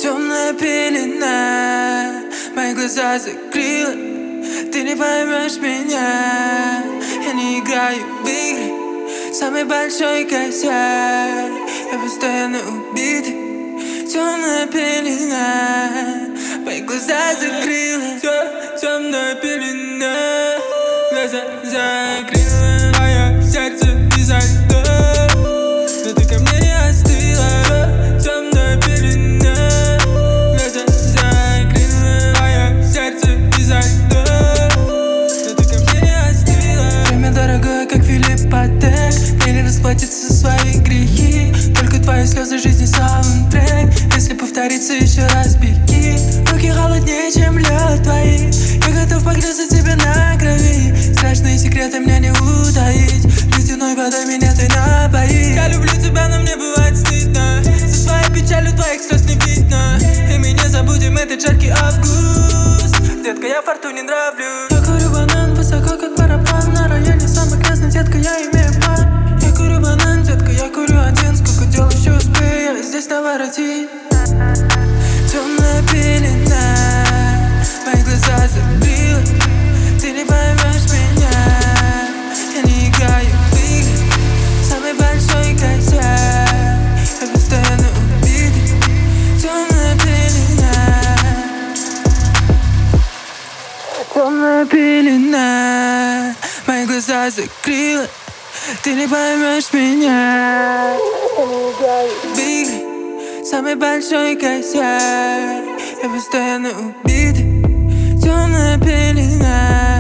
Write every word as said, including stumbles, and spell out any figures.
Темная пелена, мои глаза закрыла. Ты не поймешь меня, я не играю в игры. Самый большой косяк, я постоянно убитый. Темная пелена, мои глаза закрыла. Темная пелена, глаза закрыла. Мое сердце изо льда, но ты ко мне не остыла. Темная пелена, глаза закрыла. Мое сердце изо льда, но ты ко мне не остыла. Время дорогое, как Филипп Патек. Мне не расплатиться за свои грехи. Только твои слезы жизни саундтрек. Если повторится еще раз, беги. Руки холоднее, чем лед твои. Я готов погрузить тебя на крови. Страшные секреты мне не утаить. Ледяной водой меня ты напоишь. Я люблю тебя, но мне бывает стыдно. За своей печалью твоих слез не видно. И мы не забудем этот жаркий август. Детка, я фортуне нравлюсь. Я курю банан высоко, как барабан. На районе самый грязный, детка, я имею план. Я курю банан, детка, я курю один. Сколько дел еще успею, я здесь наворотить. Темная пелена, мои глаза закрыла. Ты не поймешь меня, я не играю в игры. Самый большой косяк, я постоянно убитый. Темная пелена, темная пелена, мои глаза закрыла. Ты не поймешь меня, я не играю в игры. Самый большой косяк, я постоянно убитый. Темная пелена.